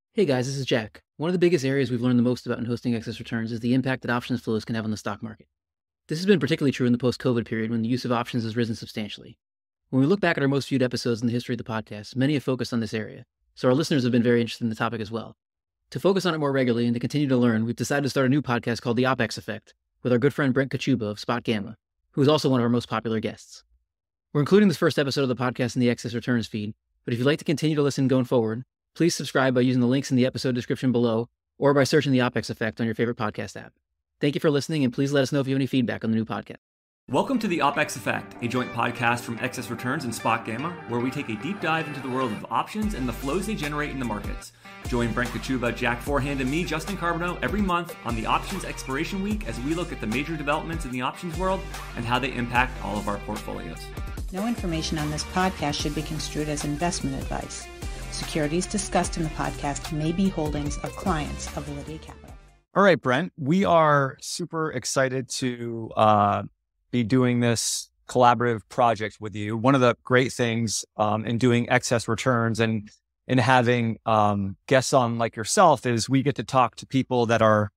Hey guys, this is Jack. One of the biggest areas we've learned the most about in hosting excess returns is the impact that options flows can have on the stock market. This has been particularly true in the post COVID period when the use of options has risen substantially. When we look back at our most viewed episodes in the history of the podcast, many have focused on this area, so our listeners have been very interested in the topic as well. To focus on it more regularly and to continue to learn, we've decided to start a new podcast called The OPEX Effect with our good friend Brent Kachuba of Spot Gamma, who is also one of our most popular guests. We're including this first episode of the podcast in the excess returns feed, but if you'd like to continue to listen going forward, please subscribe by using the links in the episode description below or by searching the OPEX Effect on your favorite podcast app. Thank you for listening, and please let us know if you have any feedback on the new podcast. Welcome to the OPEX Effect, a joint podcast from Excess Returns and Spot Gamma, where we take a deep dive into the world of options and the flows they generate in the markets. Join Brent Kachuba, Jack Forehand, and me, Justin Carbonneau, every month on the Options Expiration Week as we look at the major developments in the options world and how they impact all of our portfolios. No information on this podcast should be construed as investment advice. Securities discussed in the podcast may be holdings of clients of Validity Capital. All right, Brent, we are super excited to be doing this collaborative project with you. One of the great things in doing excess returns and in having guests on like yourself is we get to talk to people that are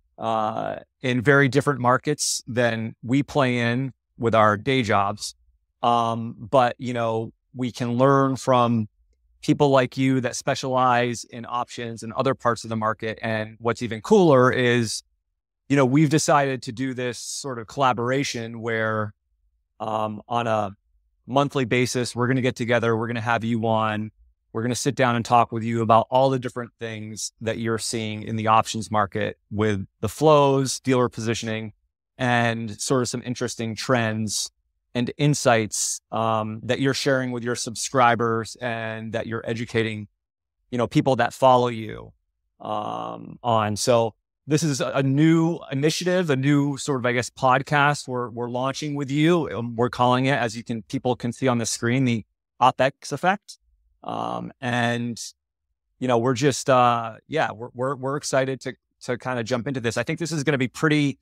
in very different markets than we play in with our day jobs. But, you know, we can learn from people like you that specialize in options and other parts of the market. And what's even cooler is, you know, we've decided to do this sort of collaboration where on a monthly basis, we're going to get together, we're going to have you on, we're going to sit down and talk with you about all the different things that you're seeing in the options market with the flows, dealer positioning, and sort of some interesting trends and insights that you're sharing with your subscribers and that you're educating, you know, people that follow you on. So this is a new initiative, a new sort of, I guess, podcast we're launching with you. We're calling it, as people can see on the screen, the OPEX Effect. And you know, we're just we're excited to kind of jump into this. I think this is going to be pretty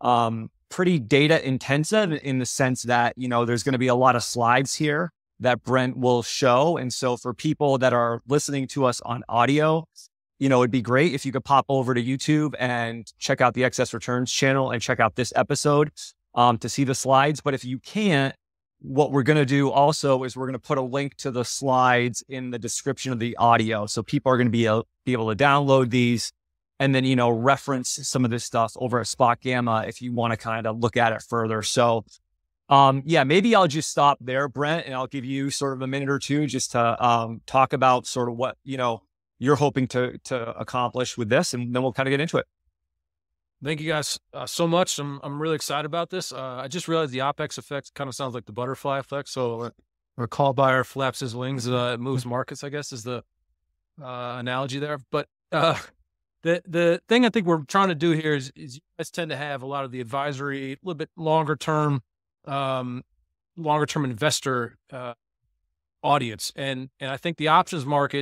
data intensive in the sense that, you know, there's going to be a lot of slides here that Brent will show. And so for people that are listening to us on audio, you know, it'd be great if you could pop over to YouTube and check out the Excess Returns channel and check out this episode to see the slides. But if you can't, what we're going to do also is we're going to put a link to the slides in the description of the audio. So people are going to be able to download these and then, you know, reference some of this stuff over at Spot Gamma if you want to kind of look at it further. So, maybe I'll just stop there, Brent, and I'll give you sort of a minute or two just to talk about sort of what, you know, you're hoping to accomplish with this, and then we'll kind of get into it. Thank you guys so much. I'm really excited about this. I just realized the OPEX effect kind of sounds like the butterfly effect. So a call buyer flaps his wings, it moves markets, I guess is the analogy there. But the thing I think we're trying to do here is you guys tend to have a lot of the advisory, a little bit longer term investor audience, and I think the options market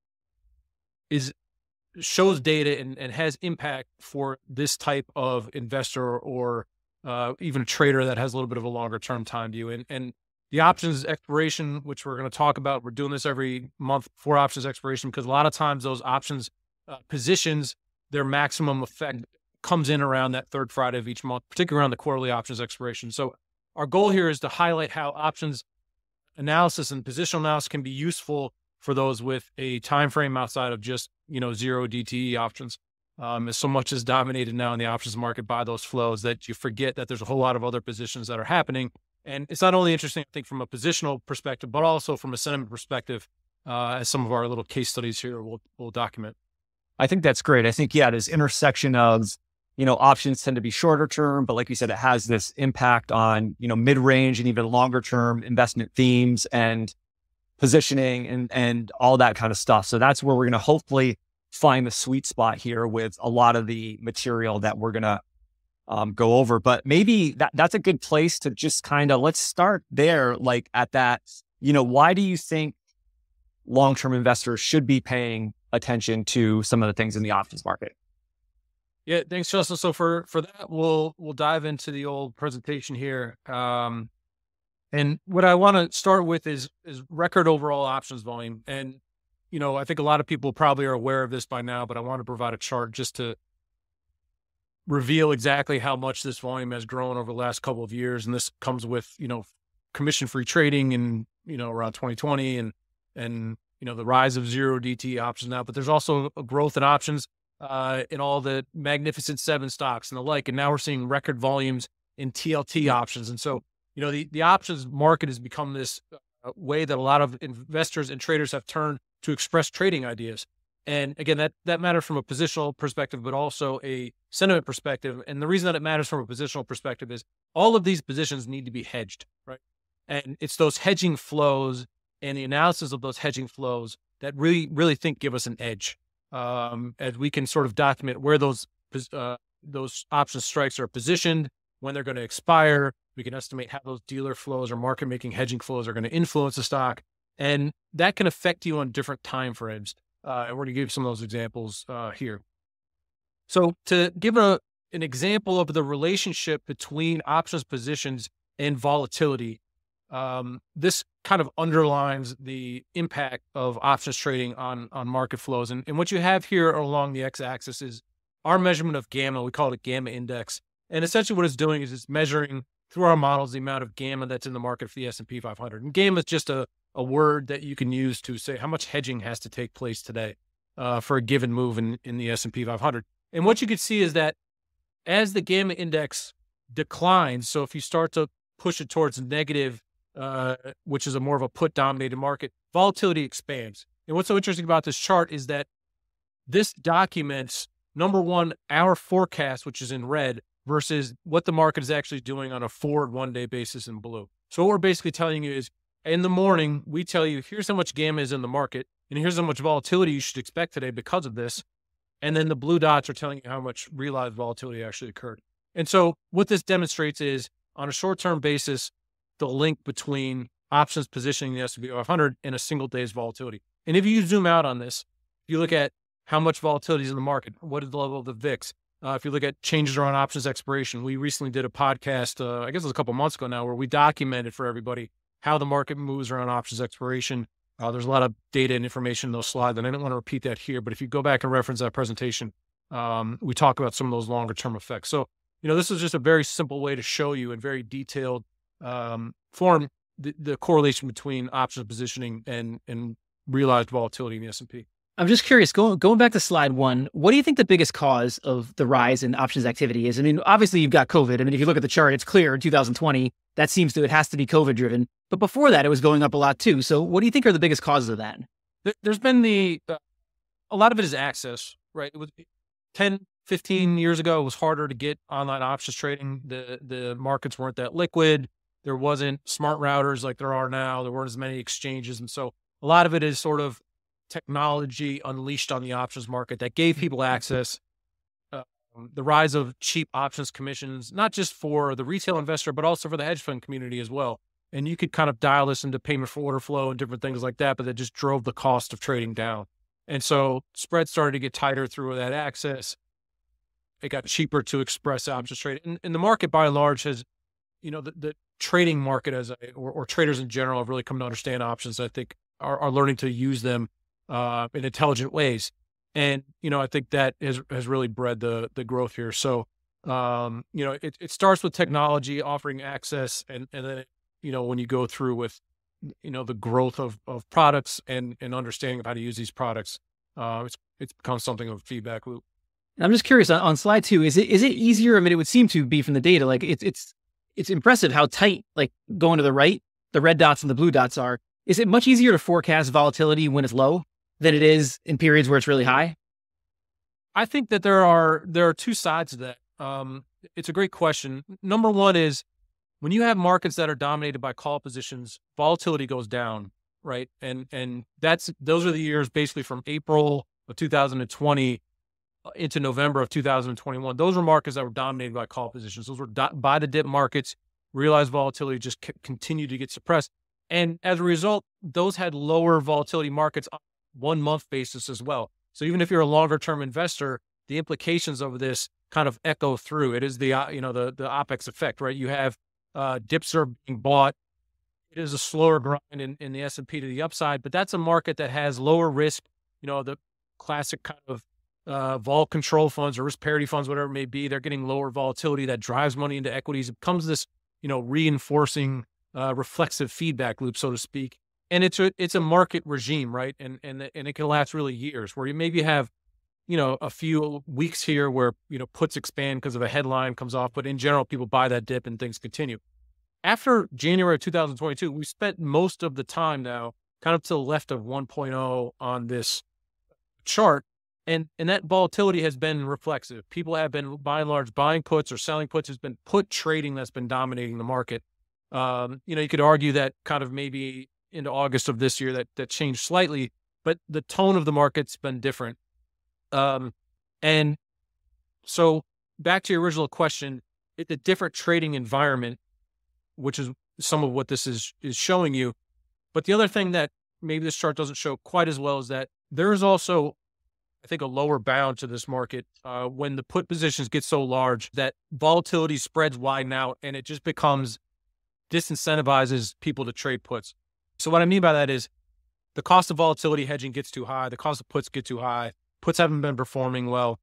shows data and has impact for this type of investor or even a trader that has a little bit of a longer term time view. And the options expiration, which we're going to talk about, we're doing this every month for options expiration because a lot of times those options positions, their maximum effect comes in around that third Friday of each month, particularly around the quarterly options expiration. So our goal here is to highlight how options analysis and positional analysis can be useful for those with a time frame outside of just, you know, zero DTE options. As so much is dominated now in the options market by those flows that you forget that there's a whole lot of other positions that are happening. And it's not only interesting, I think, from a positional perspective, but also from a sentiment perspective, as some of our little case studies here will document. I think that's great. I think, this intersection of, you know, options tend to be shorter term, but like you said, it has this impact on, you know, mid-range and even longer term investment themes and positioning and all that kind of stuff. So that's where we're going to hopefully find the sweet spot here with a lot of the material that we're going to go over. But maybe that's a good place to just kind of, let's start there, like at that, you know, why do you think long-term investors should be paying attention to some of the things in the options market? Yeah, thanks, Justin. So for that, we'll dive into the old presentation here. And what I want to start with is record overall options volume. And I think a lot of people probably are aware of this by now, but I want to provide a chart just to reveal exactly how much this volume has grown over the last couple of years. And this comes with, commission-free trading in, around 2020 and, the rise of zero DT options now, but there's also a growth in options in all the Magnificent Seven stocks and the like. And now we're seeing record volumes in TLT options. And so, the options market has become this way that a lot of investors and traders have turned to express trading ideas. And again, that matters from a positional perspective, but also a sentiment perspective. And the reason that it matters from a positional perspective is all of these positions need to be hedged, right? And it's those hedging flows and the analysis of those hedging flows that really give us an edge, as we can sort of document where those option strikes are positioned, when they're going to expire. We can estimate how those dealer flows or market making hedging flows are going to influence the stock. And that can affect you on different time frames. And we're going to give some of those examples here. So to give an example of the relationship between options positions and volatility, this kind of underlines the impact of options trading on market flows. And what you have here along the x-axis is our measurement of gamma. We call it a gamma index. And essentially what it's doing is it's measuring through our models the amount of gamma that's in the market for the S&P 500. And gamma is just a word that you can use to say how much hedging has to take place today for a given move in the S&P 500. And what you can see is that as the gamma index declines, so if you start to push it towards negative, which is a more of a put-dominated market, volatility expands. And what's so interesting about this chart is that this documents, number one, our forecast, which is in red, versus what the market is actually doing on a forward one-day basis in blue. So what we're basically telling you is, in the morning, we tell you, here's how much gamma is in the market, and here's how much volatility you should expect today because of this. And then the blue dots are telling you how much realized volatility actually occurred. And so what this demonstrates is, on a short-term basis, the link between options positioning the S&P 500 and a single day's volatility. And if you zoom out on this, if you look at how much volatility is in the market, what is the level of the VIX? If you look at changes around options expiration, we recently did a podcast, I guess it was a couple months ago now, where we documented for everybody how the market moves around options expiration. There's a lot of data and information in those slides, and I don't want to repeat that here, but if you go back and reference that presentation, we talk about some of those longer term effects. So, this is just a very simple way to show you in very detailed form the correlation between options positioning and realized volatility in the S&P. I'm just curious, going back to slide 1, what do you think the biggest cause of the rise in options activity is? I mean, obviously you've got COVID. I mean, if you look at the chart, it's clear in 2020, it has to be COVID driven. But before that, it was going up a lot too. So what do you think are the biggest causes of that? There's been a lot of it is access, right? It was 10, 15 years ago, it was harder to get online options trading. The markets weren't that liquid. There wasn't smart routers like there are now. There weren't as many exchanges. And so a lot of it is sort of technology unleashed on the options market that gave people access. The rise of cheap options commissions, not just for the retail investor, but also for the hedge fund community as well. And you could kind of dial this into payment for order flow and different things like that, but that just drove the cost of trading down. And so spreads started to get tighter through that access. It got cheaper to express options trading. And the market by and large has, the trading market or traders in general have really come to understand options. I think are learning to use them in intelligent ways. And, I think that has really bred the growth here. So, it starts with technology offering access and then, when you go through with, the growth of products and understanding of how to use these products, it's become something of a feedback loop. I'm just curious on slide 2, is it easier? I mean, it would seem to be from the data, like it's impressive how tight, like going to the right, the red dots and the blue dots are. Is it much easier to forecast volatility when it's low than it is in periods where it's really high? I think that there are two sides to that. It's a great question. Number one is when you have markets that are dominated by call positions, volatility goes down, right? And those are the years basically from April of 2020 into November of 2021. Those were markets that were dominated by call positions. Those were buy the dip markets. Realized volatility just continued to get suppressed. And as a result, those had lower volatility markets on a 1 month basis as well. So even if you're a longer term investor, the implications of this kind of echo through. It is the OPEX effect, right? You have dips are being bought it is a slower grind in the S&P to the upside, but that's a market that has lower risk, the classic kind of vol control funds or risk parity funds, whatever it may be. They're getting lower volatility that drives money into equities. It becomes this, reinforcing reflexive feedback loop, so to speak. And it's a market regime, right? And it can last really years, where you maybe have, a few weeks here where, puts expand because of a headline comes off, but in general, people buy that dip and things continue. After January of 2022, we spent most of the time now kind of to the left of 1.0 on this chart. And that volatility has been reflexive. People have been, by and large, buying puts or selling puts. Has been put trading that's been dominating the market. You could argue that kind of maybe into August of this year that changed slightly, but the tone of the market's been different. And so back to your original question, it's a different trading environment, which is some of what this is showing you. But the other thing that maybe this chart doesn't show quite as well is that there is also, I think, a lower bound to this market when the put positions get so large that volatility spreads widen out and it just disincentivizes people to trade puts. So what I mean by that is the cost of volatility hedging gets too high, the cost of puts get too high, puts haven't been performing well.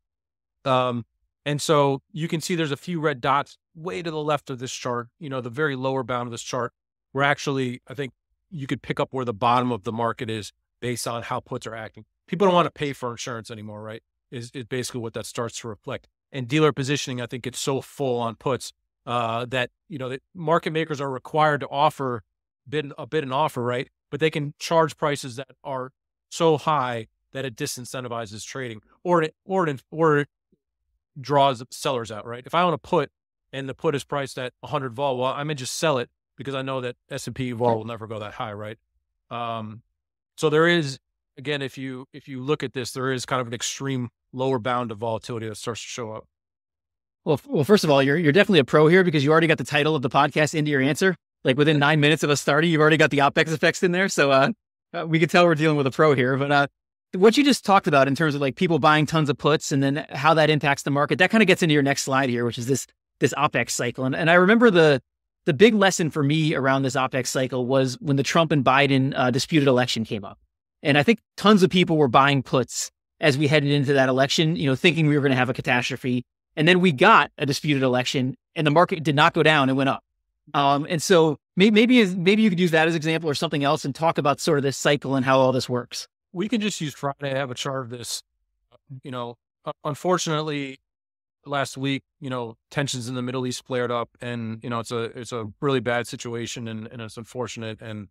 And so you can see there's a few red dots way to the left of this chart, the very lower bound of this chart, where actually I think you could pick up where the bottom of the market is based on how puts are acting. People don't want to pay for insurance anymore, right? Is basically what that starts to reflect. And dealer positioning, I think, gets so full on puts that, the market makers are required to offer a bid and offer, right? But they can charge prices that are so high that it disincentivizes trading or it draws sellers out, right? If I own a put and the put is priced at 100 vol, well, I may just sell it because I know that S&P vol will never go that high, right? So there is, again, if you look at this, there is kind of an extreme lower bound of volatility that starts to show up. Well, first of all, you're definitely a pro here because you already got the title of the podcast into your answer. Like within 9 minutes of us starting, you've already got the OpEx effects in there. So we could tell we're dealing with a pro here. But what you just talked about in terms of like people buying tons of puts and then how that impacts the market, that kind of gets into your next slide here, which is this OpEx cycle. And I remember the big lesson for me around this OpEx cycle was when the Trump and Biden disputed election came up. And I think tons of people were buying puts as we headed into that election, thinking we were going to have a catastrophe. And then we got a disputed election and the market did not go down, it went up. And so maybe you could use that as an example or something else and talk about sort of this cycle and how all this works. We can just use Friday. I have a chart of this. Unfortunately, last week, tensions in the Middle East flared up, and it's a really bad situation, and it's unfortunate. And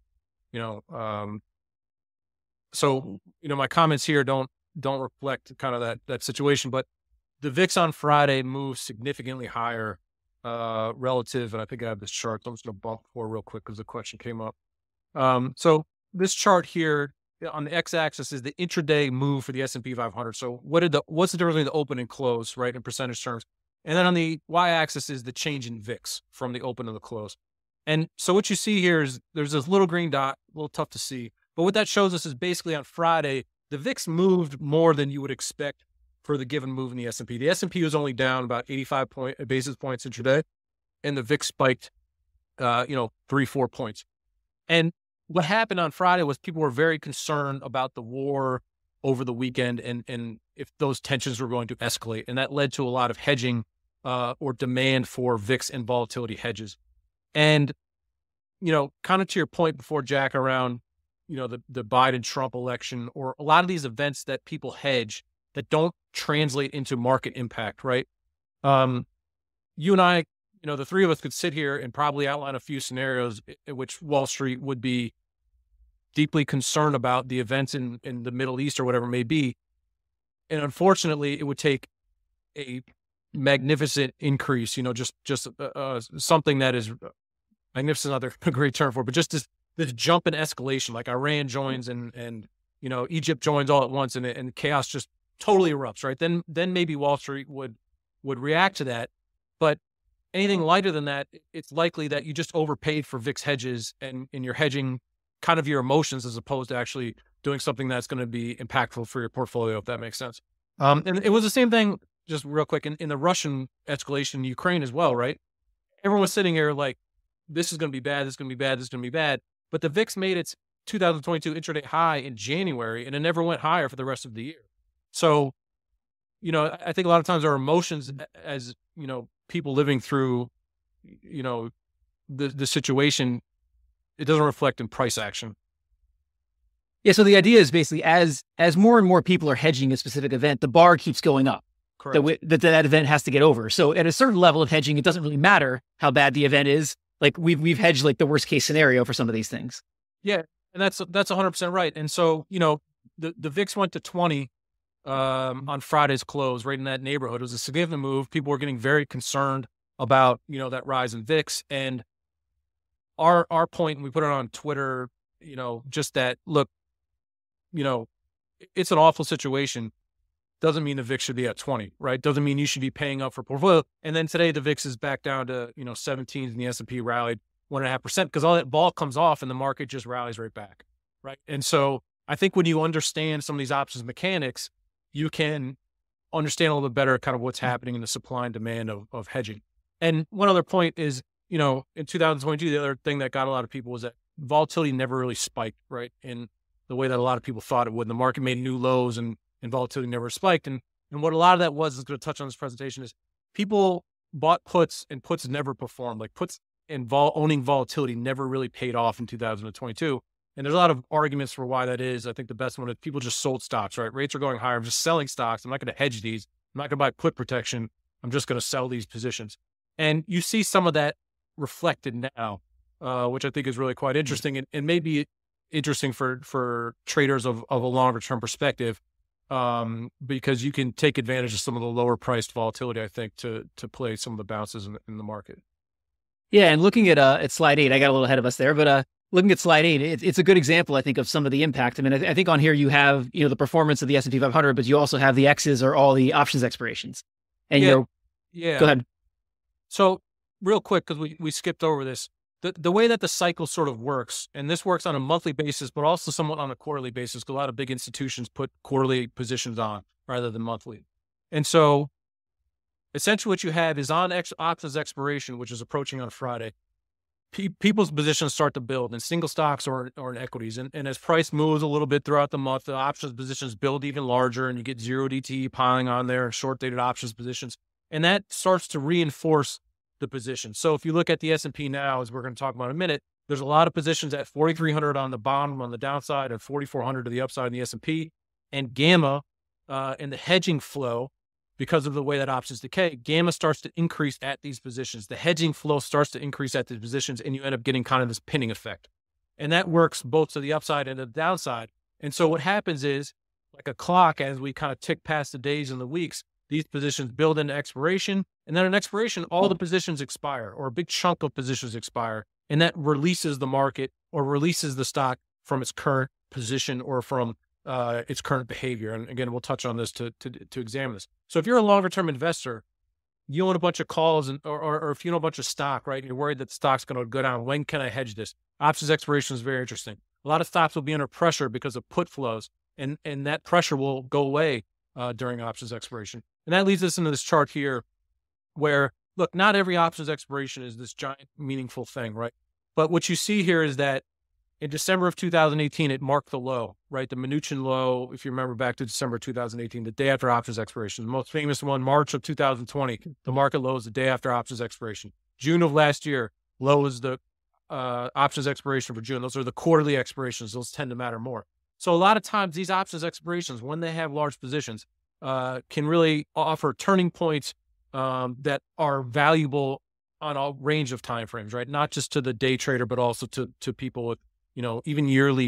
so my comments here don't reflect kind of that situation. But the VIX on Friday moved significantly higher relative, and I think I have this chart. I'm just going to bump forward real quick because the question came up. So this chart here on the x-axis is the intraday move for the S&P 500. So what's the difference between the open and close, right, in percentage terms? And then on the y-axis is the change in VIX from the open to the close. And so what you see here is there's this little green dot, a little tough to see. But what that shows us is basically on Friday, the VIX moved more than you would expect for the given move in the S&P. The S&P was only down about 85 basis points intraday, and the VIX spiked, 3-4 points. And what happened on Friday was people were very concerned about the war over the weekend and if those tensions were going to escalate. And that led to a lot of hedging or demand for VIX and volatility hedges. And, kind of to your point before, Jack, around, the Biden-Trump election or a lot of these events that people hedge that don't translate into market impact, right? You and I, the three of us could sit here and probably outline a few scenarios in which Wall Street would be deeply concerned about the events in the Middle East or whatever it may be. And unfortunately, it would take a magnificent increase, just something that is magnificent, not a great term for it, but just this jump in escalation, like Iran joins and Egypt joins all at once and chaos just totally erupts, right? Then maybe Wall Street would react to that. But anything lighter than that, it's likely that you just overpaid for VIX hedges and you're hedging kind of your emotions as opposed to actually doing something that's going to be impactful for your portfolio, if that makes sense. And it was the same thing, just real quick, in the Russian escalation in Ukraine as well, right? Everyone was sitting here like, this is going to be bad, this is going to be bad, this is going to be bad. But the VIX made its 2022 intraday high in January, and it never went higher for the rest of the year. So, I think a lot of times our emotions as, people living through, the situation, it doesn't reflect in price action. Yeah. So the idea is basically as more and more people are hedging a specific event, the bar keeps going up. Correct. That event has to get over. So at a certain level of hedging, it doesn't really matter how bad the event is. Like we've hedged like the worst case scenario for some of these things. Yeah. And that's 100% right. And so, the VIX went to 20 on Friday's close, right in that neighborhood. It was a significant move. People were getting very concerned about, that rise in VIX. And our point, and we put it on Twitter, just that, look, it's an awful situation. Doesn't mean the VIX should be at 20, right? Doesn't mean you should be paying up for portfolio. And then today the VIX is back down to, 17s, and the S&P rallied 1.5% because all that ball comes off and the market just rallies right back, right? And so I think when you understand some of these options mechanics, you can understand a little bit better kind of what's happening in the supply and demand of hedging. And one other point is, in 2022, the other thing that got a lot of people was that volatility never really spiked, right? In the way that a lot of people thought it would. And the market made new lows and volatility never spiked. And what a lot of that was going to touch on this presentation is people bought puts and puts never performed. Like puts and owning volatility never really paid off in 2022. And there's a lot of arguments for why that is. I think the best one is people just sold stocks, right? Rates are going higher. I'm just selling stocks. I'm not going to hedge these. I'm not going to buy put protection. I'm just going to sell these positions. And you see some of that reflected now, which I think is really quite interesting and maybe interesting for traders of a longer term perspective, because you can take advantage of some of the lower priced volatility, I think, to play some of the bounces in the market. Yeah. And looking at slide 8, I got a little ahead of us there, but looking at slide 8, it's a good example, I think, of some of the impact. I mean, I think on here you have, the performance of the S&P 500, but you also have the X's or all the options expirations. And go ahead. So real quick, because we skipped over this, the way that the cycle sort of works, and this works on a monthly basis, but also somewhat on a quarterly basis, because a lot of big institutions put quarterly positions on rather than monthly. And so essentially what you have is on options expiration, which is approaching on Friday, people's positions start to build in single stocks or in equities. And as price moves a little bit throughout the month, the options positions build even larger, and you get zero DTE piling on there, short dated options positions. And that starts to reinforce the position. So if you look at the S&P now, as we're going to talk about in a minute, there's a lot of positions at 4,300 on the bottom on the downside and 4,400 to the upside in the S&P. And gamma in the hedging flow, because of the way that options decay, gamma starts to increase at these positions. The hedging flow starts to increase at these positions, and you end up getting kind of this pinning effect. And that works both to the upside and the downside. And so what happens is, like a clock, as we kind of tick past the days and the weeks, these positions build into expiration. And then at expiration, all the positions expire, or a big chunk of positions expire. And that releases the market or releases the stock from its current position or from its current behavior. And again, we'll touch on this to examine this. So if you're a longer term investor, you own a bunch of calls or if you own a bunch of stock, right? And you're worried that the stock's going to go down. When can I hedge this? Options expiration is very interesting. A lot of stocks will be under pressure because of put flows, and that pressure will go away during options expiration. And that leads us into this chart here where, look, not every options expiration is this giant meaningful thing, right? But what you see here is that in December of 2018, it marked the low, right? The Mnuchin low, if you remember back to December 2018, the day after options expiration. The most famous one, March of 2020, the market low is the day after options expiration. June of last year, low is the options expiration for June. Those are the quarterly expirations. Those tend to matter more. So a lot of times these options expirations, when they have large positions, can really offer turning points that are valuable on a range of timeframes, right? Not just to the day trader, but also to people with, even yearly,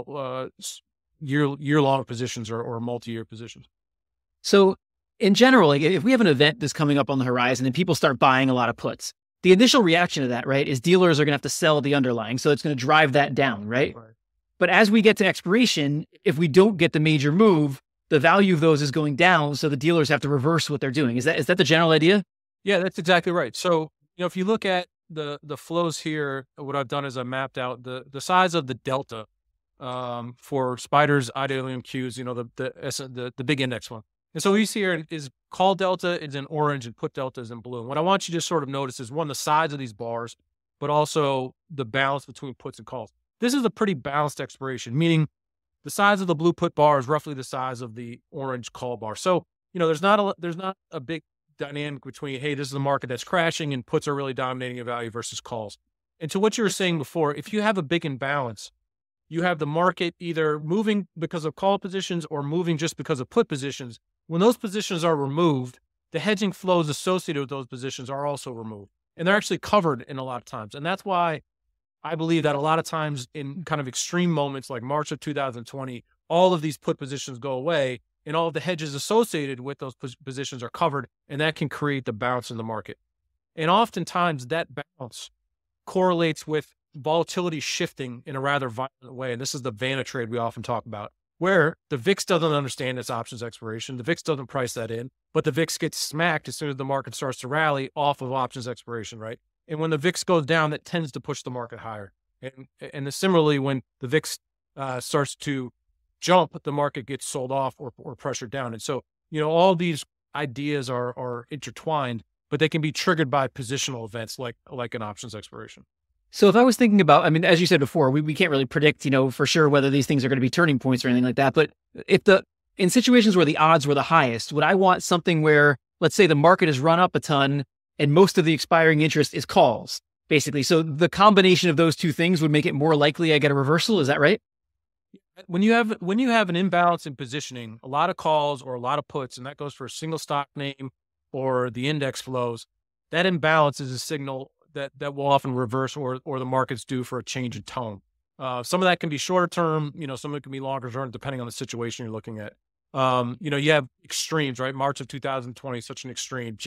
year-long positions or multi-year positions. So in general, like if we have an event that's coming up on the horizon and people start buying a lot of puts, the initial reaction to that, right, is dealers are going to have to sell the underlying. So it's going to drive that down, right? But as we get to expiration, if we don't get the major move, the value of those is going down. So the dealers have to reverse what they're doing. Is that the general idea? Yeah, that's exactly right. So, if you look at the flows here, what I've done is I mapped out the size of the delta for spiders, IWM Qs, the big index one. And so what you see here is call delta is in orange and put delta is in blue. And what I want you to sort of notice is, one, the size of these bars, but also the balance between puts and calls. This is a pretty balanced expiration, meaning the size of the blue put bar is roughly the size of the orange call bar. So, there's not a big dynamic between, hey, this is a market that's crashing and puts are really dominating in value versus calls. And to what you were saying before, if you have a big imbalance, you have the market either moving because of call positions or moving just because of put positions. When those positions are removed, the hedging flows associated with those positions are also removed. And they're actually covered in a lot of times. And that's why I believe that a lot of times in kind of extreme moments like March of 2020, all of these put positions go away and all of the hedges associated with those positions are covered, and that can create the bounce in the market. And oftentimes that bounce correlates with volatility shifting in a rather violent way. And this is the Vanna trade we often talk about, where the VIX doesn't understand its options expiration. The VIX doesn't price that in, but the VIX gets smacked as soon as the market starts to rally off of options expiration, right? And when the VIX goes down, that tends to push the market higher. And similarly, when the VIX starts to jump, the market gets sold off or pressured down. And so, all these ideas are intertwined, but they can be triggered by positional events like an options expiration. So if I was thinking about, I mean, as you said before, we can't really predict, for sure whether these things are going to be turning points or anything like that. But in situations where the odds were the highest, would I want something where, let's say the market has run up a ton and most of the expiring interest is calls, basically. So the combination of those two things would make it more likely I get a reversal. Is that right? When you have an imbalance in positioning, a lot of calls or a lot of puts, and that goes for a single stock name or the index flows, that imbalance is a signal that will often reverse or the market's due for a change in tone. Some of that can be shorter term, some of it can be longer term, depending on the situation you're looking at. You have extremes, right? March of 2020, such an extreme.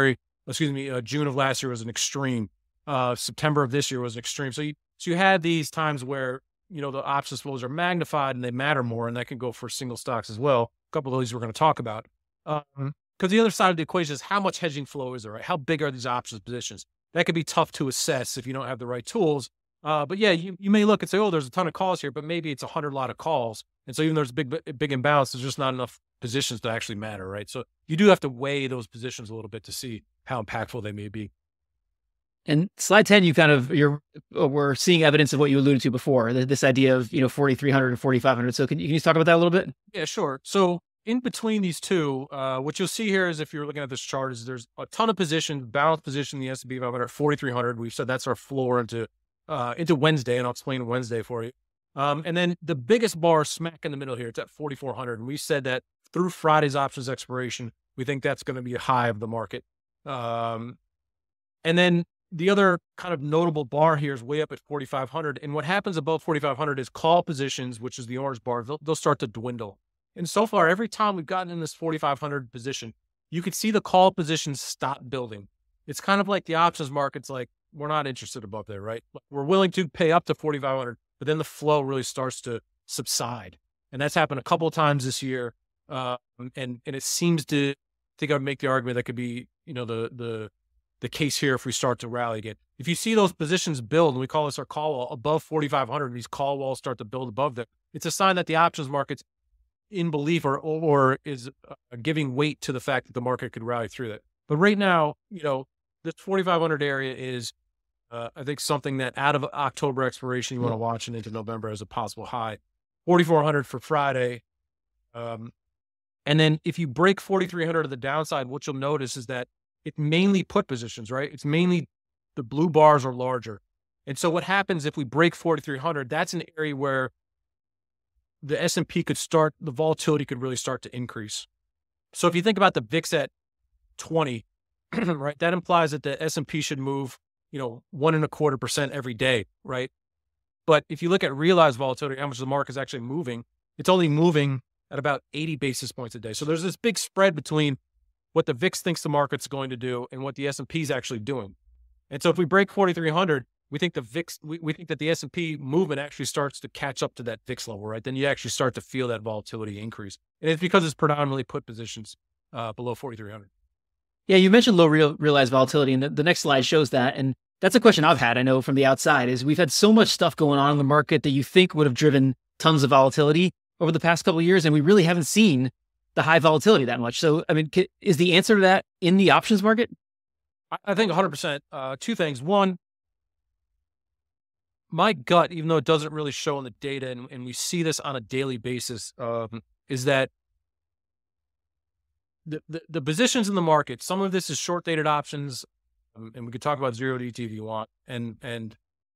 June of last year was an extreme. September of this year was an extreme. So you had these times where, the options flows are magnified and they matter more, and that can go for single stocks as well. A couple of these we're going to talk about. Because the other side of the equation is how much hedging flow is there, right? How big are these options positions? That could be tough to assess if you don't have the right tools. But yeah, you may look and say, oh, there's a ton of calls here, but maybe it's 100 lot of calls. And so even though there's a big imbalance, there's just not enough positions to actually matter, right? So you do have to weigh those positions a little bit to see how impactful they may be. And slide 10, we're seeing evidence of what you alluded to before, this idea of, 4,300 and 4,500. So can you talk about that a little bit? Yeah, sure. So in between these two, what you'll see here is, if you're looking at this chart, is there's a ton of positions, balanced position in the S&P 500 at 4,300. We've said that's our floor into Wednesday, and I'll explain Wednesday for you. And then the biggest bar smack in the middle here, it's at 4,400. And we said that through Friday's options expiration, we think that's going to be a high of the market. And then the other kind of notable bar here is way up at 4,500. And what happens above 4,500 is call positions, which is the orange bar, they'll start to dwindle. And so far, every time we've gotten in this 4,500 position, you could see the call positions stop building. It's kind of like the options market's like, we're not interested above there, right? We're willing to pay up to 4,500, but then the flow really starts to subside. And that's happened a couple of times this year. And it seems to, I think I would make the argument that could be, the case here if we start to rally again. If you see those positions build, and we call this our call wall, above 4,500, these call walls start to build above there, it's a sign that the options market's in belief or is giving weight to the fact that the market could rally through that. But right now, this 4,500 area is, I think, something that out of October expiration, you want to watch and into November as a possible high. 4,400 for Friday. And then if you break 4,300 to the downside, what you'll notice is that it's mainly put positions, right? It's mainly the blue bars are larger. And so what happens if we break 4,300, that's an area where the S&P the volatility could really start to increase. So if you think about the VIX at 20, right, that implies that the S&P should move, 1.25% every day, right? But if you look at realized volatility, how much the market is actually moving, it's only moving at about 80 basis points a day. So there's this big spread between what the VIX thinks the market's going to do and what the S&P is actually doing. And so if we break 4,300, we think the VIX, we think that the S&P movement actually starts to catch up to that VIX level, right? Then you actually start to feel that volatility increase. And it's because it's predominantly put positions below 4,300. Yeah, you mentioned low realized volatility, and the next slide shows that. And that's a question I've had, I know from the outside, is we've had so much stuff going on in the market that you think would have driven tons of volatility over the past couple of years, and we really haven't seen the high volatility that much. So, I mean, is the answer to that in the options market? I think 100%. Two things. One, my gut, even though it doesn't really show in the data, and we see this on a daily basis, is that the positions in the market, some of this is short dated options, and we could talk about 0DT if you want, and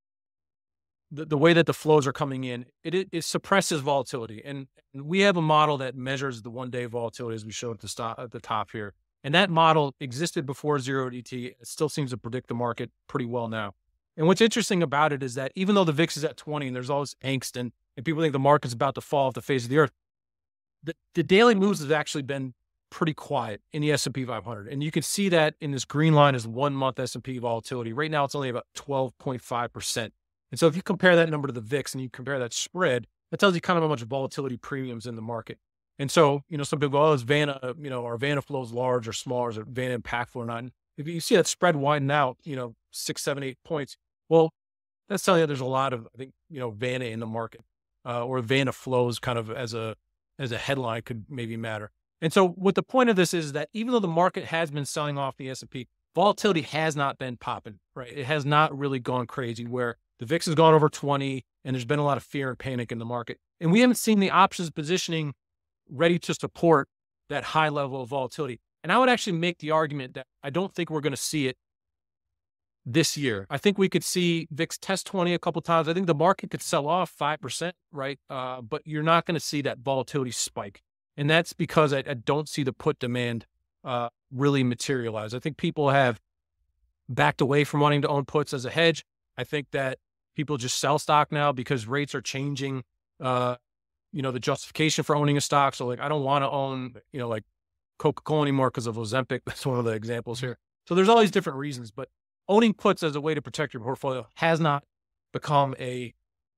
the way that the flows are coming in, it suppresses volatility. And we have a model that measures the 1-day volatility, as we showed at the top here. And that model existed before 0DT. It still seems to predict the market pretty well now. And what's interesting about it is that even though the VIX is at 20 and there's all this angst and people think the market's about to fall off the face of the earth, the daily moves have actually been pretty quiet in the S&P 500. And you can see that in this green line is 1 month S&P volatility. Right now, it's only about 12.5%. And so if you compare that number to the VIX and you compare that spread, that tells you kind of how much volatility premiums in the market. And so, some people go, oh, is Vanna, are Vanna flows large or small, or is it Vanna impactful or not? And if you see that spread widen out, 6, 7, 8 points, well, that's telling you there's a lot of, I think, Vanna in the market, or Vanna flows kind of as a headline could maybe matter. And so what the point of this is that even though the market has been selling off the S&P, volatility has not been popping, right? It has not really gone crazy where the VIX has gone over 20 and there's been a lot of fear and panic in the market. And we haven't seen the options positioning ready to support that high level of volatility. And I would actually make the argument that I don't think we're going to see it this year. I think we could see VIX test 20 a couple of times. I think the market could sell off 5%, right? But you're not going to see that volatility spike. And that's because I don't see the put demand really materialize. I think people have backed away from wanting to own puts as a hedge. I think that people just sell stock now because rates are changing, the justification for owning a stock. So I don't want to own, like Coca-Cola anymore because of Ozempic. That's one of the examples here. So there's all these different reasons, but owning puts as a way to protect your portfolio has not become a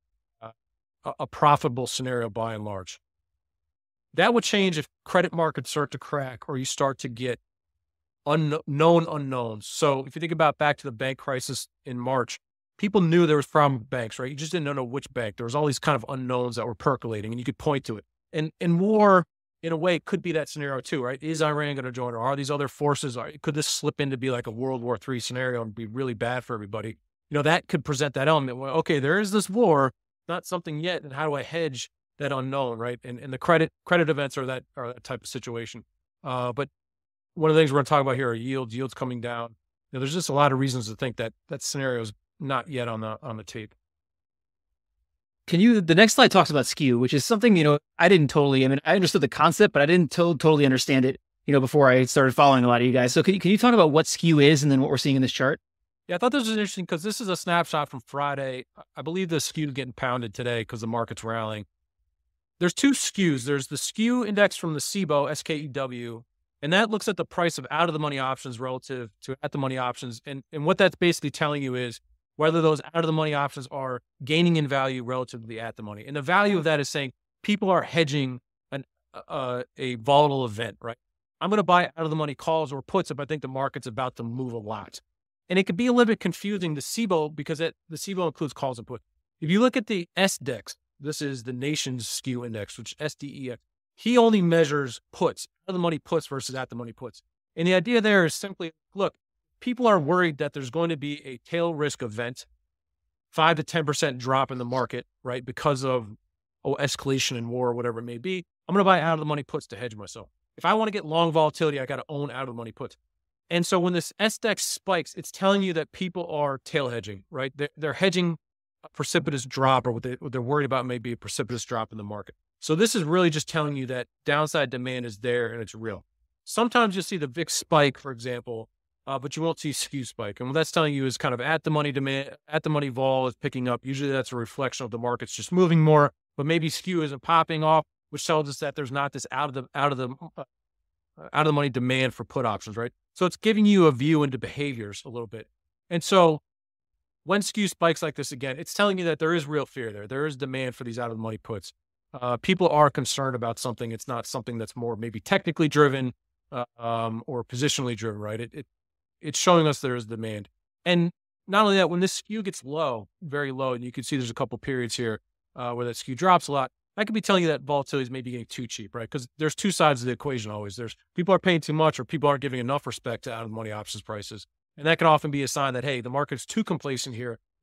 profitable scenario by and large. That would change if credit markets start to crack or you start to get known unknowns. So if you think about back to the bank crisis in March, people knew there was problem with banks, right? You just didn't know which bank. There was all these kind of unknowns that were percolating and you could point to it. And war, in a way, could be that scenario too, right? Is Iran going to join or are these other forces? Could this slip into be like a World War III scenario and be really bad for everybody? That could present that element where, okay, there is this war, not something yet. And how do I hedge that unknown, right? And the credit events are that type of situation. But one of the things we're going to talk about here are yields coming down. There's just a lot of reasons to think that scenario is not yet on the tape. The next slide talks about skew, which is something, I didn't totally, I understood the concept, but I didn't totally understand it, before I started following a lot of you guys. So can you talk about what skew is and then what we're seeing in this chart? Yeah, I thought this was interesting because this is a snapshot from Friday. I believe the skew is getting pounded today because the market's rallying. There's two skews. There's the skew index from the SIBO, SKEW, and that looks at the price of out-of-the-money options relative to at-the-money options. And what that's basically telling you is whether those out-of-the-money options are gaining in value relative to the at-the-money. And the value of that is saying people are hedging a volatile event, right? I'm going to buy out-of-the-money calls or puts if I think the market's about to move a lot. And it could be a little bit confusing, the SIBO, because the SIBO includes calls and puts. If you look at the SDEX, this is the nation's skew index, which is SDEX. He only measures puts, out-of-the-money puts versus at-the-money puts. And the idea there is simply, look, people are worried that there's going to be a tail risk event, 5 to 10% drop in the market, right? Because of escalation in war or whatever it may be. I'm going to buy out-of-the-money puts to hedge myself. If I want to get long volatility, I got to own out-of-the-money puts. And so when this SDEX spikes, it's telling you that people are tail hedging, right? They're hedging a precipitous drop, or what they're worried about may be a precipitous drop in the market. So this is really just telling you that downside demand is there and it's real. Sometimes you'll see the VIX spike, for example, but you won't see skew spike. And what that's telling you is kind of at the money demand, at the money vol is picking up. Usually that's a reflection of the market's just moving more, but maybe skew isn't popping off, which tells us that there's not this out of the money demand for put options, right? So it's giving you a view into behaviors a little bit. And so when skew spikes like this again, it's telling you that there is real fear there. There is demand for these out of the money puts. People are concerned about something. It's not something that's more maybe technically driven or positionally driven, right? It's showing us there is demand. And not only that, when this skew gets low, very low, and you can see there's a couple periods here where that skew drops a lot, that could be telling you that volatility is maybe getting too cheap, right? Because there's two sides of the equation always. There's people are paying too much or people aren't giving enough respect to out-of-the-money options prices. And that can often be a sign that, hey, the market's too complacent here.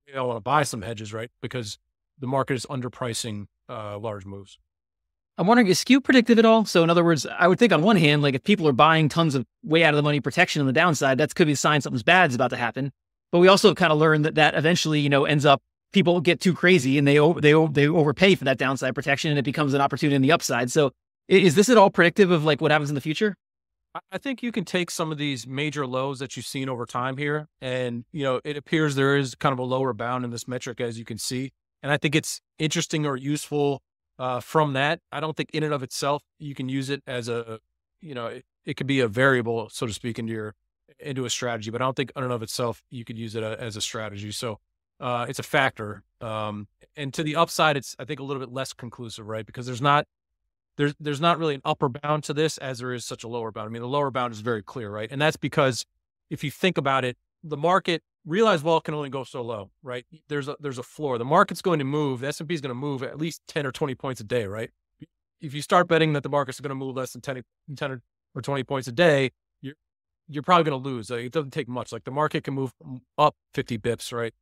maybe I want to buy some hedges, right? Because the market is underpricing large moves. I'm wondering, is skew predictive at all? So in other words, I would think on one hand, like if people are buying tons of way out of the money protection on the downside, that could be a sign something's bad is about to happen. But we also kind of learned that eventually, ends up people get too crazy and they overpay for that downside protection and it becomes an opportunity in the upside. So is this at all predictive of like what happens in the future? I think you can take some of these major lows that you've seen over time here, and it appears there is kind of a lower bound in this metric, as you can see. And I think it's interesting or useful from that. I don't think in and of itself you can use it as it could be a variable, so to speak, into a strategy. But I don't think in and of itself you could use it as a strategy. So it's a factor. And to the upside, it's I think a little bit less conclusive, right? Because there's not really an upper bound to this as there is such a lower bound. I mean, the lower bound is very clear, right? And that's because if you think about it, the market realized vol can only go so low, right? There's a floor. The market's going to move. The S&P is going to move at least 10 or 20 points a day, right? If you start betting that the market's going to move less than 10 or 20 points a day, you're probably going to lose. Like, it doesn't take much. Like the market can move up 50 bips, right?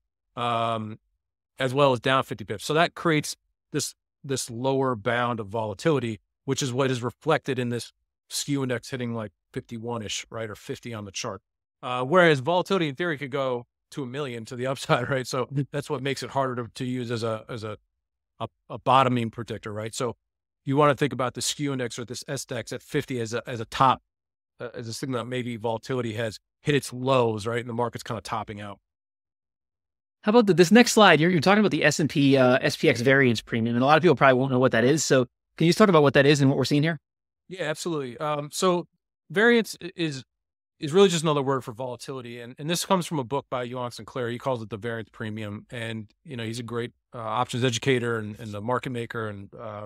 As well as down 50 bips. So that creates this lower bound of volatility, which is what is reflected in this skew index hitting like 51-ish, right? Or 50 on the chart. Whereas volatility in theory could go to 1 million to the upside, right? So that's what makes it harder to use as a bottoming predictor, right? So you want to think about the skew index or this SDAX at 50 as a top, as a signal that maybe volatility has hit its lows, right? And the market's kind of topping out. How about this next slide? You're talking about the S&P SPX variance premium, and a lot of people probably won't know what that is. So can you just talk about what that is and what we're seeing here? Yeah, absolutely. So variance is really just another word for volatility. And this comes from a book by Yuan Sinclair. He calls it the variance premium. And, he's a great options educator and a market maker. And,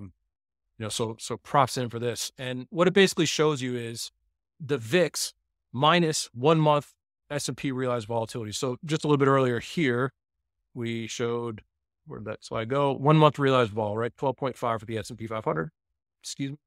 so props in for this. And what it basically shows you is the VIX minus 1 month S&P realized volatility. So just a little bit earlier here, we showed, where did that slide go? 1 month realized vol, right? 12.5 for the S&P 500. Excuse me.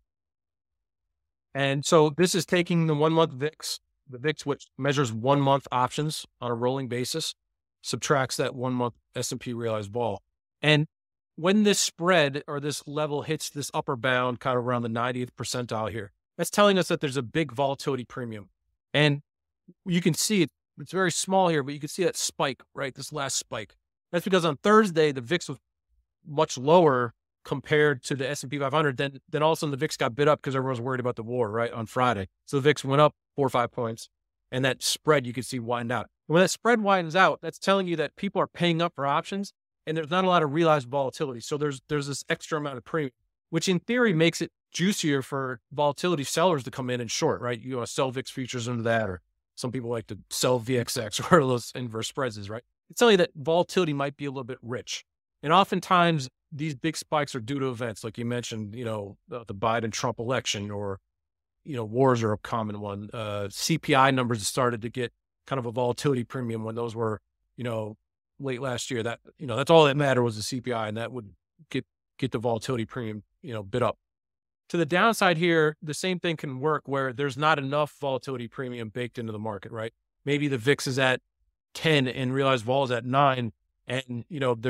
And so this is taking the 1 month VIX, the VIX, which measures 1 month options on a rolling basis, subtracts that 1 month S&P realized vol. And when this spread or this level hits this upper bound, kind of around the 90th percentile here, that's telling us that there's a big volatility premium. And you can see it, it's very small here, but you can see that spike, right? This last spike. That's because on Thursday, the VIX was much lower compared to the S&P 500. Then all of a sudden the VIX got bid up because everyone was worried about the war, right? On Friday. So the VIX went up 4 or 5 points, and that spread you can see widened out. And when that spread widens out, that's telling you that people are paying up for options and there's not a lot of realized volatility. So there's this extra amount of premium, which in theory makes it juicier for volatility sellers to come in and short, right? You want to sell VIX futures into that, or some people like to sell VXX or those inverse spreads is, right? It's telling you that volatility might be a little bit rich. And oftentimes these big spikes are due to events like you mentioned, the Biden-Trump election, or, wars are a common one. CPI numbers started to get kind of a volatility premium when those were, late last year. That, that's all that mattered was the CPI, and that would get the volatility premium, bid up. To the downside here, the same thing can work where there's not enough volatility premium baked into the market, right? Maybe the VIX is at 10 and realized vol is at 9, and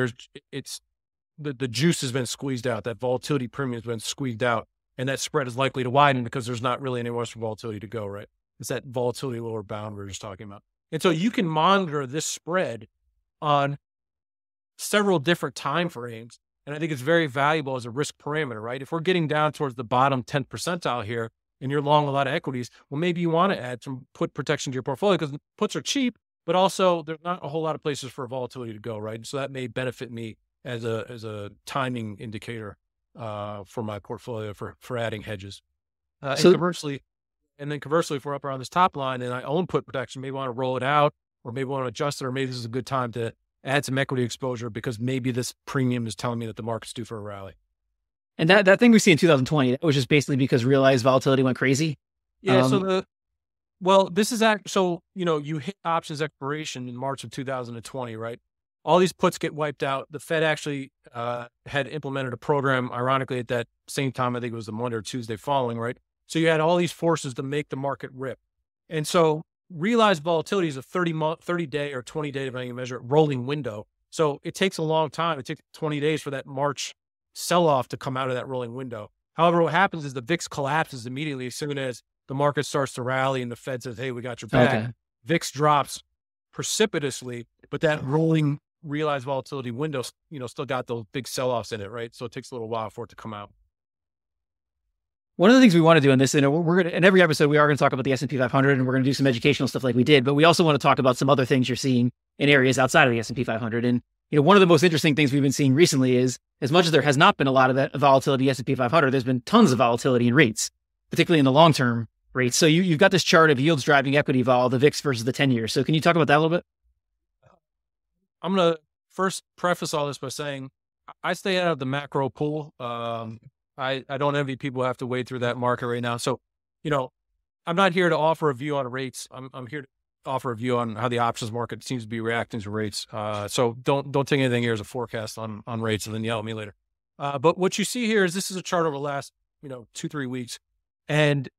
the juice has been squeezed out. That volatility premium has been squeezed out, and that spread is likely to widen because there's not really anywhere else for volatility to go, right? It's that volatility lower bound we were just talking about. And so you can monitor this spread on several different time frames. And I think it's very valuable as a risk parameter, right? If we're getting down towards the bottom 10 percentile here and you're long a lot of equities, well, maybe you want to add some put protection to your portfolio because puts are cheap, but also there's not a whole lot of places for volatility to go, right? So that may benefit me as a timing indicator for my portfolio for adding hedges. And conversely, if we're up around this top line and I own put protection, maybe want to roll it out, or maybe want to adjust it, or maybe this is a good time to add some equity exposure because maybe this premium is telling me that the market's due for a rally. And that thing we see in 2020, that was just basically because realized volatility went crazy. Yeah. This is you hit options expiration in March of 2020, right? All these puts get wiped out. The Fed actually had implemented a program, ironically, at that same time. I think it was the Monday or Tuesday following, right? So you had all these forces to make the market rip. And so realized volatility is a 30-day or 20-day, depending on you measure it, rolling window. So it takes a long time. It takes 20 days for that March sell-off to come out of that rolling window. However, what happens is the VIX collapses immediately as soon as the market starts to rally and the Fed says, hey, we got your back. Okay. VIX drops precipitously, but that rolling realized volatility window, still got those big sell-offs in it, right? So it takes a little while for it to come out. One of the things we want to do in this, we're going to, in every episode, we are going to talk about the S&P 500 and we're going to do some educational stuff like we did, but we also want to talk about some other things you're seeing in areas outside of the S&P 500. And, one of the most interesting things we've been seeing recently is, as much as there has not been a lot of that volatility in the S&P 500, there's been tons of volatility in rates, particularly in the long-term rates. So you've got this chart of yields driving equity vol, the VIX versus the 10-year. So can you talk about that a little bit? I'm going to first preface all this by saying I stay out of the macro pool. I don't envy people who have to wade through that market right now. So, I'm not here to offer a view on rates. I'm here to offer a view on how the options market seems to be reacting to rates. So don't take anything here as a forecast on rates and then yell at me later. But what you see here is this is a chart over the last, 2-3 weeks, and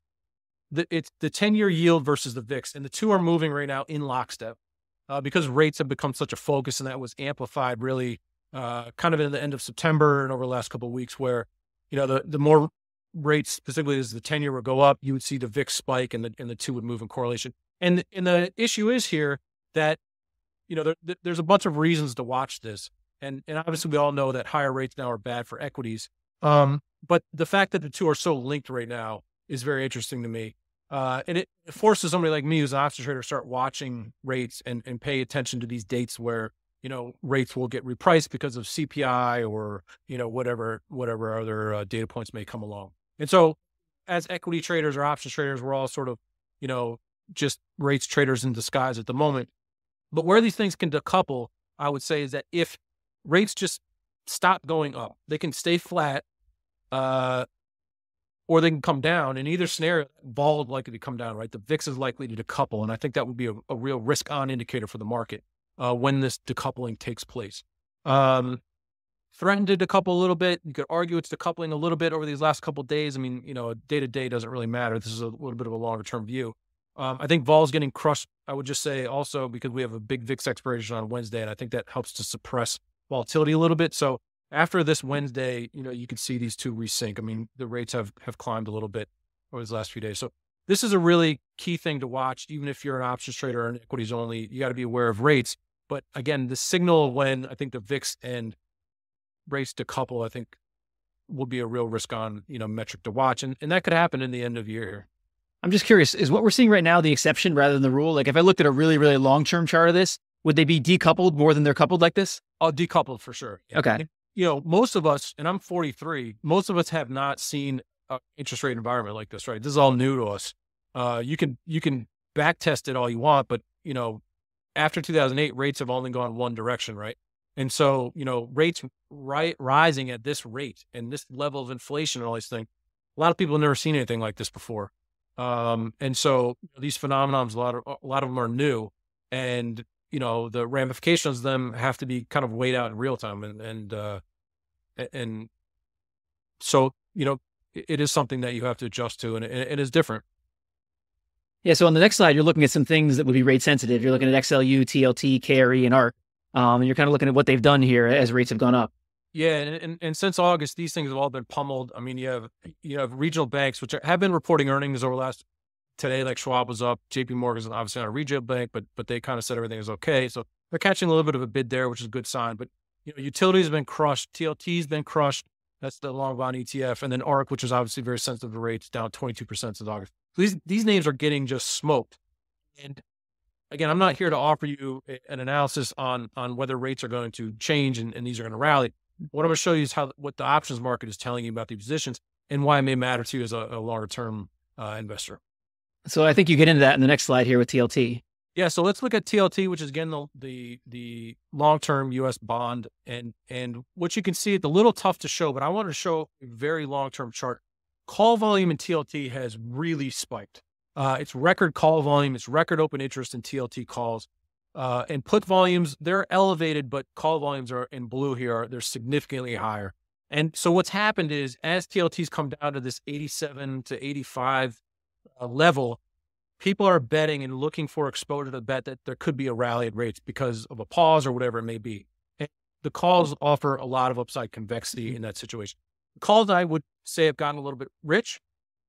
it's the 10-year yield versus the VIX, and the two are moving right now in lockstep because rates have become such a focus, and that was amplified really kind of in the end of September and over the last couple of weeks where, the more rates, specifically as the 10-year would go up, you would see the VIX spike and the two would move in correlation. And the issue is here that, there's a bunch of reasons to watch this. And obviously we all know that higher rates now are bad for equities. But the fact that the two are so linked right now is very interesting to me. And it forces somebody like me who's an options trader to start watching rates and pay attention to these dates where, rates will get repriced because of CPI or, whatever other data points may come along. And so as equity traders or options traders, we're all sort of, just rates traders in disguise at the moment. But where these things can decouple, I would say, is that if rates just stop going up, they can stay flat, or they can come down. In either scenario, vol is likely to come down, right? The VIX is likely to decouple. And I think that would be a real risk on indicator for the market when this decoupling takes place. Threatened to decouple a little bit. You could argue it's decoupling a little bit over these last couple of days. I mean, day to day doesn't really matter. This is a little bit of a longer term view. I think vol is getting crushed. I would just say also because we have a big VIX expiration on Wednesday, and I think that helps to suppress volatility a little bit. So after this Wednesday, you could see these two resync. I mean, the rates have climbed a little bit over these last few days. So this is a really key thing to watch. Even if you're an options trader or an equities only, you got to be aware of rates. But again, the signal when I think the VIX and rates decouple, I think will be a real risk on, metric to watch. And that could happen in the end of year. I'm just curious, is what we're seeing right now the exception rather than the rule? Like if I looked at a really, really long-term chart of this, would they be decoupled more than they're coupled like this? Oh, decoupled for sure. Yeah. Okay. Most of us, and I'm 43, most of us have not seen an interest rate environment like this, right? This is all new to us. You can back test it all you want, but, after 2008, rates have only gone one direction, right? And so, rates rising at this rate and this level of inflation and all these things, a lot of people have never seen anything like this before. And so these phenomenons, a lot of them are new, and, the ramifications of them have to be kind of weighed out in real time. And so, it is something that you have to adjust to, and it is different. Yeah. So on the next slide, you're looking at some things that would be rate sensitive. You're looking at XLU, TLT, KRE, and ARK. And you're kind of looking at what they've done here as rates have gone up. Yeah, and since August, these things have all been pummeled. I mean, you have regional banks which have been reporting earnings over the last today, like Schwab was up, JP Morgan's obviously not a regional bank, but they kind of said everything is okay. So they're catching a little bit of a bid there, which is a good sign. But utilities have been crushed, TLT's been crushed. That's the long bond ETF, and then ARK, which is obviously very sensitive to rates, down 22% since August. So these names are getting just smoked. And again, I'm not here to offer you an analysis on whether rates are going to change and these are going to rally. What I'm going to show you is what the options market is telling you about these positions and why it may matter to you as a longer term investor. So I think you get into that in the next slide here with TLT. Yeah, so let's look at TLT, which is again the long-term U.S. bond, and what you can see, it's a little tough to show, but I want to show a very long-term chart. Call volume in TLT has really spiked. It's record call volume, it's record open interest in TLT calls, and put volumes, they're elevated, but call volumes are in blue here, they're significantly higher. And so what's happened is as TLTs come down to this 87 to 85 level, people are betting and looking for exposure to the bet that there could be a rally at rates because of a pause or whatever it may be. And the calls offer a lot of upside convexity in that situation. The calls, I would say, have gotten a little bit rich.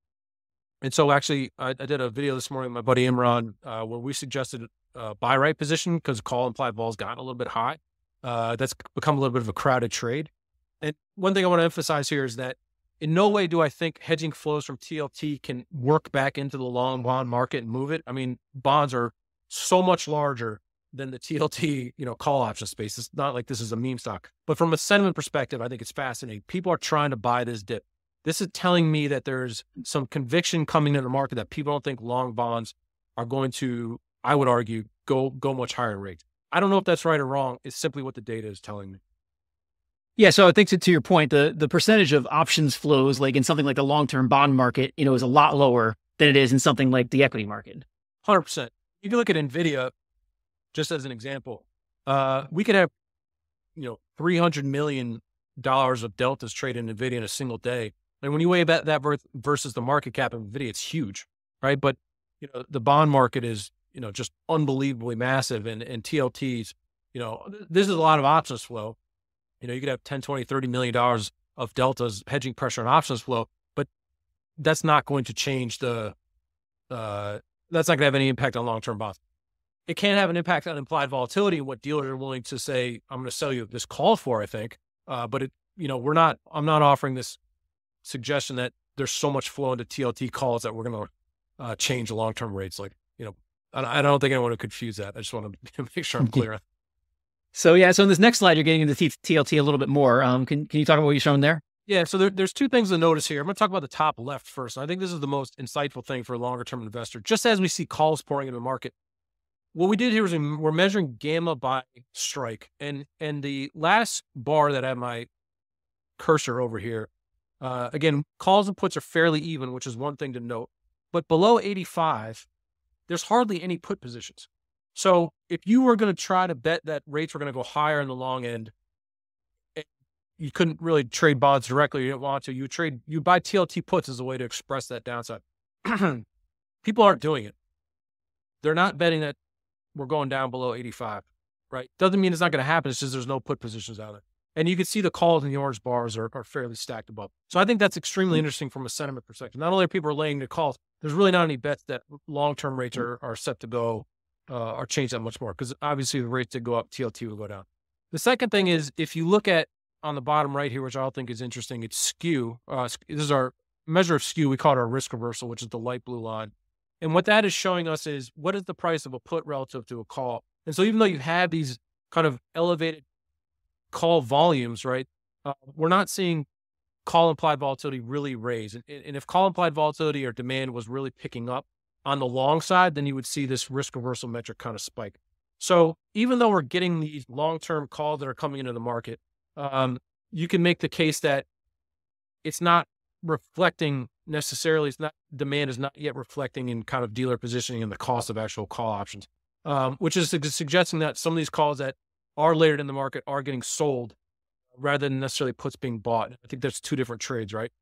And so actually, I did a video this morning with my buddy Imran where we suggested a buy right position because call implied vol has gotten a little bit high. That's become a little bit of a crowded trade. And one thing I want to emphasize here is that in no way do I think hedging flows from TLT can work back into the long bond market and move it. I mean, bonds are so much larger than the TLT, call option space. It's not like this is a meme stock, but from a sentiment perspective, I think it's fascinating. People are trying to buy this dip. This is telling me that there's some conviction coming in the market that people don't think long bonds are going to, I would argue, go much higher in rates. I don't know if that's right or wrong. It's simply what the data is telling me. Yeah, so I think to your point, the percentage of options flows, like in something like the long-term bond market, is a lot lower than it is in something like the equity market. 100%. You can look at NVIDIA, just as an example. We could have, $300 million of deltas traded in NVIDIA in a single day. And when you weigh that versus the market cap of NVIDIA, it's huge, right? But, the bond market is, just unbelievably massive. And TLTs, this is a lot of options flow. You could have 10, 20, $30 million of deltas hedging pressure on options flow, but that's not going to change that's not going to have any impact on long-term bonds. It can have an impact on implied volatility and what dealers are willing to say, I'm going to sell you this call for, I think. But I'm not offering this suggestion that there's so much flow into TLT calls that we're going to change the long-term rates. I don't think anyone would confuse that. I just want to make sure I'm clear. So in this next slide, you're getting into TLT a little bit more. Can you talk about what you're showing there? Yeah, so there's two things to notice here. I'm going to talk about the top left first. And I think this is the most insightful thing for a longer-term investor. Just as we see calls pouring into the market, what we did here is we're measuring gamma by strike. And the last bar that I have my cursor over here, again, calls and puts are fairly even, which is one thing to note. But below 85, there's hardly any put positions. So if you were going to try to bet that rates were going to go higher in the long end, you couldn't really trade bonds directly. You didn't want to. You buy TLT puts as a way to express that downside. People aren't doing it. They're not betting that we're going down below 85, right? Doesn't mean it's not going to happen. It's just there's no put positions out there. And you can see the calls in the orange bars are fairly stacked above. So I think that's extremely interesting from a sentiment perspective. Not only are people laying the calls, there's really not any bets that long-term rates are set to go or change that much more, because obviously the rates did go up, TLT will go down. The second thing is, if you look at on the bottom right here, which I think is interesting, it's skew. This is our measure of skew. We call it our risk reversal, which is the light blue line. And what that is showing us is what is the price of a put relative to a call. And so even though you have these kind of elevated call volumes, right, we're not seeing call implied volatility really raise. And if call implied volatility or demand was really picking up on the long side, then you would see this risk reversal metric kind of spike. So even though we're getting these long-term calls that are coming into the market, you can make the case that it's not reflecting necessarily, demand is not yet reflecting in kind of dealer positioning and the cost of actual call options, which is suggesting that some of these calls that are layered in the market are getting sold rather than necessarily puts being bought. I think there's two different trades, right?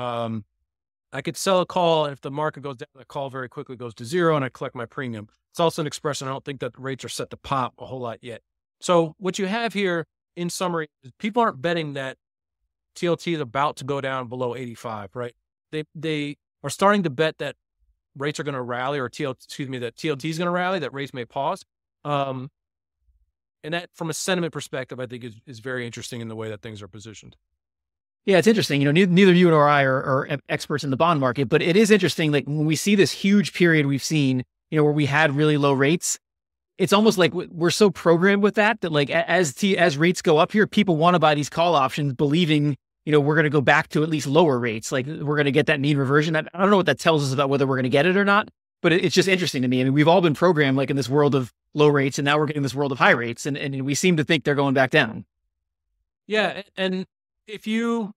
I could sell a call, and if the market goes down, the call very quickly goes to zero, and I collect my premium. It's also an expression. I don't think that the rates are set to pop a whole lot yet. So what you have here, in summary, is people aren't betting that TLT is about to go down below 85, right? They are starting to bet that rates are going to rally, or that TLT is going to rally, that rates may pause. And that, from a sentiment perspective, I think is very interesting in the way that things are positioned. Yeah, it's interesting. Neither you nor I are experts in the bond market, but it is interesting. Like when we see this huge period we've seen, where we had really low rates, it's almost like we're so programmed with that like as rates go up here, people want to buy these call options, believing, we're going to go back to at least lower rates. Like we're going to get that mean reversion. I don't know what that tells us about whether we're going to get it or not, but it's just interesting to me. I mean, we've all been programmed like in this world of low rates, and now we're getting this world of high rates, and we seem to think they're going back down. Yeah, and if you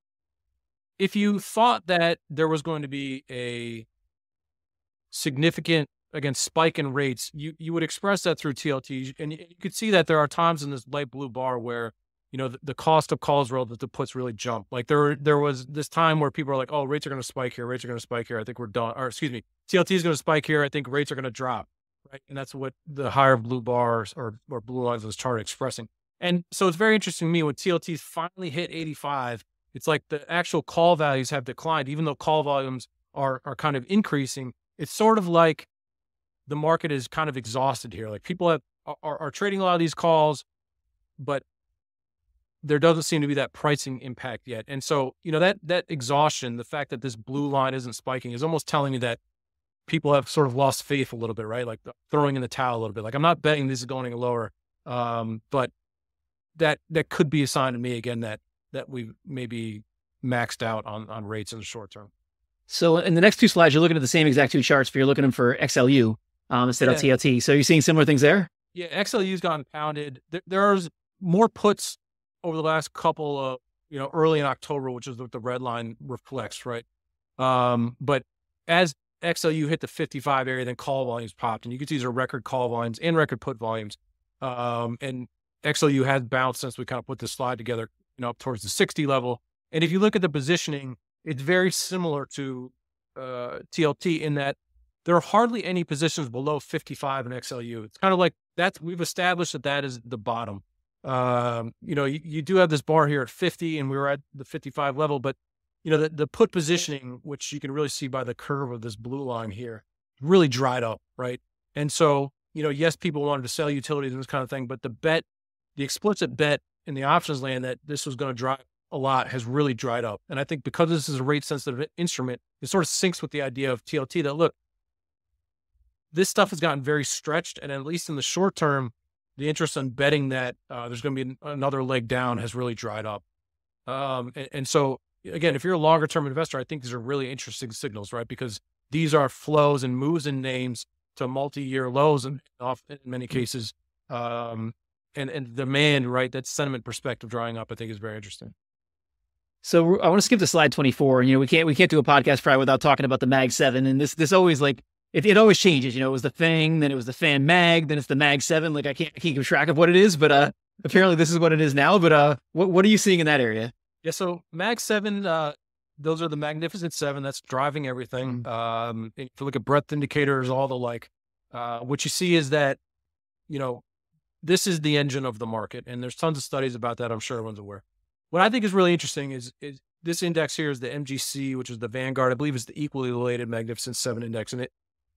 thought that there was going to be a significant, again, spike in rates, you would express that through TLT, and you could see that there are times in this light blue bar where the cost of calls relative to puts really jump. Like there was this time where people are like, oh, rates are going to spike here, I think we're done. Or excuse me, TLT is going to spike here. I think rates are going to drop, right? And that's what the higher blue bars or blue lines of this chart are expressing. And so it's very interesting to me when TLTs finally hit 85, it's like the actual call values have declined, even though call volumes are kind of increasing. It's sort of like the market is kind of exhausted here. Like people are trading a lot of these calls, but there doesn't seem to be that pricing impact yet. And so, that exhaustion, the fact that this blue line isn't spiking is almost telling me that people have sort of lost faith a little bit, right? Like throwing in the towel a little bit. Like I'm not betting this is going lower, but that could be a sign to me again that we've maybe maxed out on rates in the short term. So in the next two slides, you're looking at the same exact two charts, but you're looking at them for XLU instead of TLT. So you're seeing similar things there? Yeah, XLU's gotten pounded. There's more puts over the last couple of, early in October, which is what the red line reflects, right? But as XLU hit the 55 area, then call volumes popped, and you can see these are record call volumes and record put volumes. And XLU has bounced since we kind of put this slide together, up towards the 60 level. And if you look at the positioning, it's very similar to TLT in that there are hardly any positions below 55 in XLU. It's kind of like we've established that is the bottom. You do have this bar here at 50 and we were at the 55 level, but the put positioning, which you can really see by the curve of this blue line here, really dried up, right? And so, yes, people wanted to sell utilities and this kind of thing, but the explicit bet in the options land that this was going to drop a lot has really dried up. And I think because this is a rate sensitive instrument, it sort of syncs with the idea of TLT that, look, this stuff has gotten very stretched. And at least in the short term, the interest in betting that there's going to be another leg down has really dried up. And so, again, if you're a longer term investor, I think these are really interesting signals, right? Because these are flows and moves in names to multi-year lows in many cases. And demand, right? That sentiment perspective drying up, I think is very interesting. So I want to skip to slide 24. We can't do a podcast probably without talking about the Mag 7. And this always it always changes. It was the FANG, then it was the FAN Mag, then it's the Mag 7. Like I can't keep track of what it is, but apparently this is what it is now. But what are you seeing in that area? Yeah, so Mag 7, those are the Magnificent 7. That's driving everything. If you look at breadth indicators, all the like, what you see is that, this is the engine of the market. And there's tons of studies about that. I'm sure everyone's aware. What I think is really interesting is this index here is the MGC, which is the Vanguard. I believe it's the equally related Magnificent 7 index. And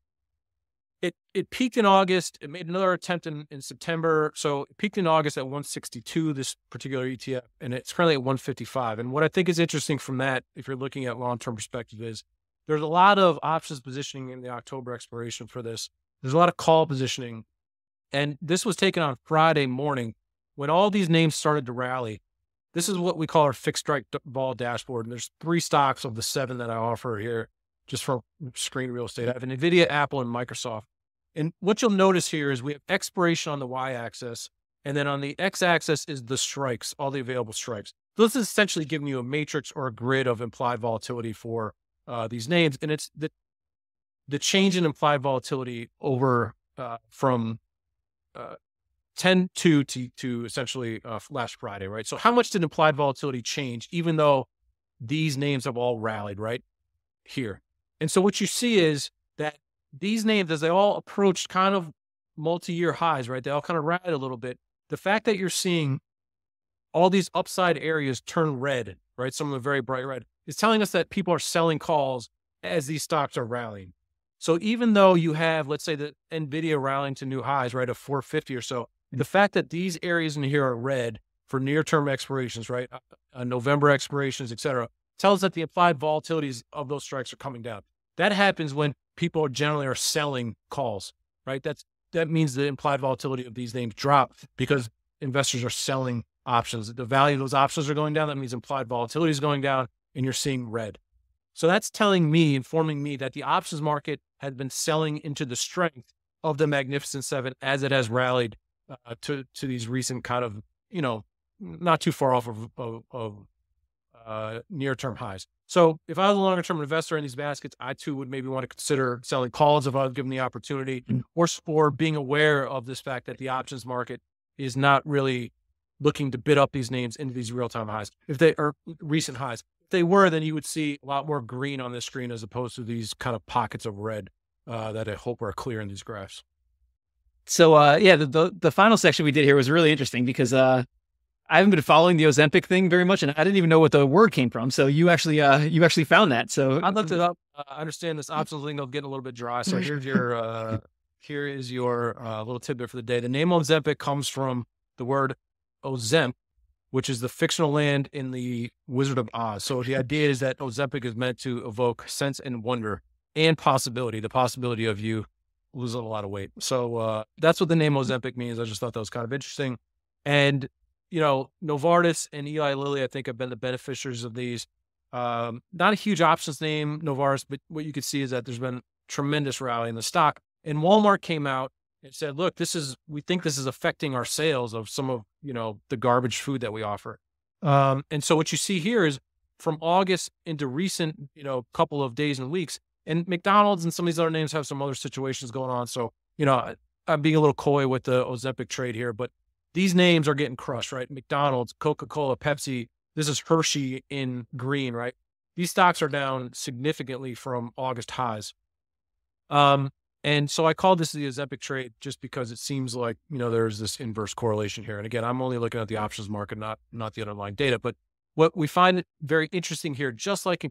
it peaked in August. It made another attempt in September. So it peaked in August at 162, this particular ETF, and it's currently at 155. And what I think is interesting from that, if you're looking at long-term perspective, is there's a lot of options positioning in the October expiration for this. There's a lot of call positioning. And this was taken on Friday morning when all these names started to rally. This is what we call our fixed strike vol dashboard. And there's 3 stocks of the 7 that I offer here just from Screen Real Estate. I have NVIDIA, Apple, and Microsoft. And what you'll notice here is we have expiration on the y-axis, and then on the x-axis is the strikes, all the available strikes. So this is essentially giving you a matrix or a grid of implied volatility for these names. And it's the change in implied volatility over from 10-2 to essentially last Friday, right? So how much did implied volatility change, even though these names have all rallied, right here? And so what you see is that these names, as they all approached kind of multi-year highs, right? They all kind of rallied a little bit. The fact that you're seeing all these upside areas turn red, right? Some of them very bright red, is telling us that people are selling calls as these stocks are rallying. So even though you have, let's say, the NVIDIA rallying to new highs, right, of 450 or so, the fact that these areas in here are red for near-term expirations, right, November expirations, et cetera, tells that the implied volatilities of those strikes are coming down. That happens when people generally are selling calls, right? That means the implied volatility of these names drop because investors are selling options. The value of those options are going down. That means implied volatility is going down, and you're seeing red. So that's informing me that the options market has been selling into the strength of the Magnificent 7 as it has rallied to these recent kind of, not too far off of near-term highs. So if I was a longer-term investor in these baskets, I too would maybe want to consider selling calls if I was given the opportunity, or being aware of this fact that the options market is not really looking to bid up these names into these real-time highs. If they are recent highs, if they were, then you would see a lot more green on this screen as opposed to these kind of pockets of red that I hope are clear in these graphs. So, the final section we did here was really interesting because I haven't been following the Ozempic thing very much, and I didn't even know what the word came from. So you actually found that. So I looked it up. I understand this options lingo getting a little bit dry. So here's your here is your little tidbit for the day. The name Ozempic comes from the word Ozemp, which is the fictional land in the Wizard of Oz. So the idea is that Ozempic is meant to evoke sense and wonder and possibility, the possibility of you losing a lot of weight. So that's what the name Ozempic means. I just thought that was kind of interesting. And, Novartis and Eli Lilly, I think, have been the beneficiaries of these. Not a huge options name, Novartis, but what you can see is that there's been tremendous rally in the stock. And Walmart came out and said, look, we think this is affecting our sales of some of, the garbage food that we offer. And so what you see here is from August into recent, couple of days and weeks, and McDonald's and some of these other names have some other situations going on. So, I'm being a little coy with the Ozempic trade here, but these names are getting crushed, right? McDonald's, Coca-Cola, Pepsi, this is Hershey in green, right? These stocks are down significantly from August highs. And so I called this the Ozempic trade just because it seems like, there's this inverse correlation here. And again, I'm only looking at the options market, not the underlying data. But what we find very interesting here, just like in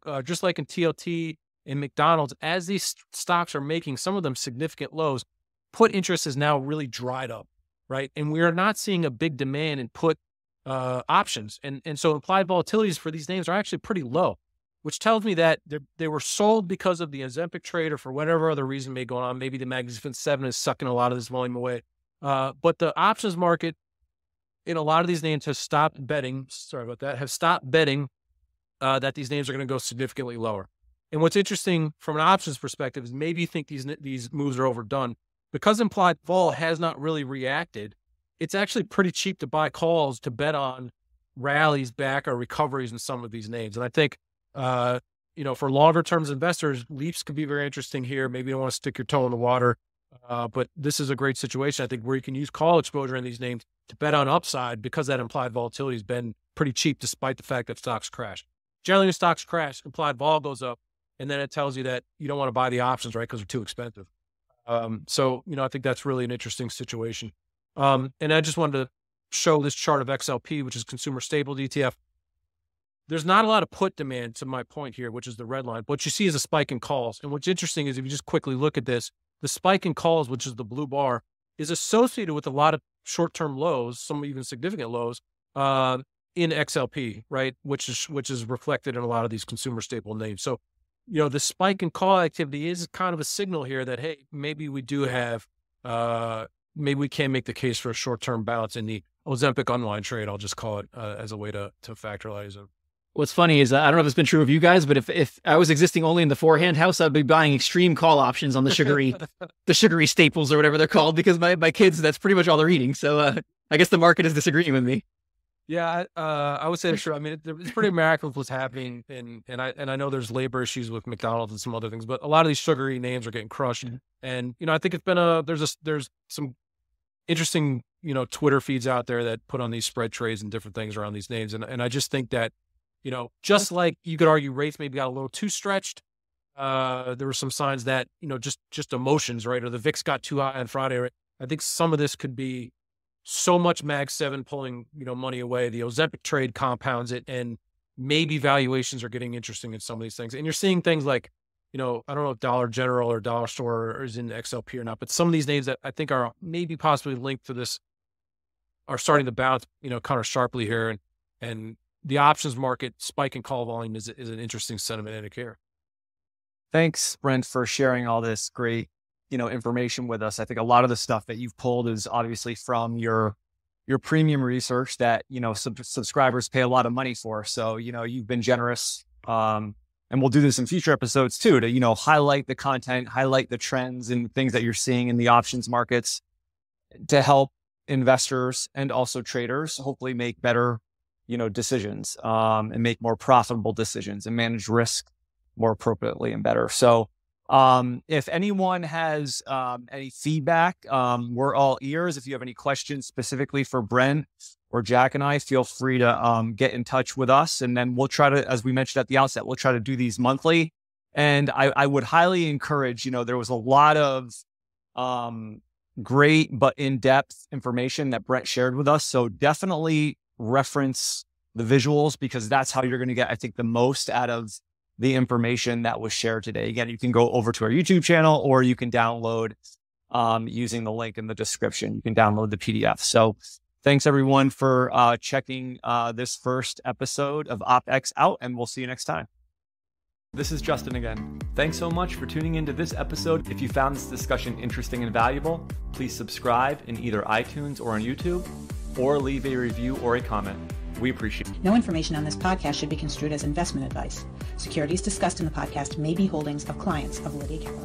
TLT and McDonald's, as these stocks are making some of them significant lows, put interest is now really dried up, right? And we are not seeing a big demand in put options. And so implied volatilities for these names are actually pretty low, which tells me that they were sold because of the Ozempic trade or for whatever other reason may go on. Maybe the Magnificent Seven is sucking a lot of this volume away. But the options market in a lot of these names have stopped betting. Have stopped betting that these names are going to go significantly lower. And what's interesting from an options perspective is maybe you think these moves are overdone. Because implied vol has not really reacted, it's actually pretty cheap to buy calls to bet on rallies back or recoveries in some of these names. And I think, for longer term investors, leaps could be very interesting here. Maybe you don't want to stick your toe in the water, but this is a great situation, I think, where you can use call exposure in these names to bet on upside because that implied volatility has been pretty cheap despite the fact that stocks crash. Generally, when stocks crash, implied vol goes up, and then it tells you that you don't want to buy the options, right, because they're too expensive. So I think that's really an interesting situation. And I just wanted to show this chart of XLP, which is consumer staple ETF. There's not a lot of put demand to my point here, which is the red line. What you see is a spike in calls. And what's interesting is if you just quickly look at this, the spike in calls, which is the blue bar, is associated with a lot of short-term lows, some even significant lows, in XLP, right? Which is reflected in a lot of these consumer staple names. So, the spike in call activity is kind of a signal here that, hey, maybe we do have, maybe we can make the case for a short-term bounce in the Ozempic unwind trade. I'll just call it as a way to factorize it. What's funny is I don't know if it's been true of you guys, but if I was existing only in the forehand house, I'd be buying extreme call options on the sugary staples or whatever they're called, because my kids, that's pretty much all they're eating. So I guess the market is disagreeing with me. Yeah, I would say that's true. I mean, it's pretty miraculous what's happening, and I know there's labor issues with McDonald's and some other things, but a lot of these sugary names are getting crushed. And I think it's been there's some interesting Twitter feeds out there that put on these spread trades and different things around these names, and I just think that just like you could argue rates maybe got a little too stretched, there were some signs that just emotions, right, or the VIX got too high on Friday. Right? I think some of this could be so much Mag 7 pulling, money away. The Ozempic trade compounds it, and maybe valuations are getting interesting in some of these things. And you're seeing things like, I don't know if Dollar General or Dollar Store is in XLP or not, but some of these names that I think are maybe possibly linked to this are starting to bounce, kind of sharply here. And the options market spike in call volume is an interesting sentiment indicator. Thanks, Brent, for sharing all this great information with us. I think a lot of the stuff that you've pulled is obviously from your premium research that, subscribers pay a lot of money for. So, you've been generous. And we'll do this in future episodes too, to, highlight the content, highlight the trends and things that you're seeing in the options markets to help investors and also traders hopefully make better, decisions, and make more profitable decisions and manage risk more appropriately and better. So, if anyone has any feedback, we're all ears. If you have any questions specifically for Brent or Jack and I, feel free to get in touch with us. And then we'll try to, as we mentioned at the outset, we'll try to do these monthly And I would highly encourage, there was a lot of great but in-depth information that Brent shared with us. So definitely reference the visuals, because that's how you're going to get, I think, the most out of the information that was shared today. Again, you can go over to our YouTube channel, or you can download using the link in the description. You can download the PDF. So thanks everyone for checking this first episode of OpX out, and we'll see you next time. This is Justin again. Thanks so much for tuning into this episode. If you found this discussion interesting and valuable, please subscribe in either iTunes or on YouTube, or leave a review or a comment. We appreciate it. No information on this podcast should be construed as investment advice. Securities discussed in the podcast may be holdings of clients of Lydia Capital.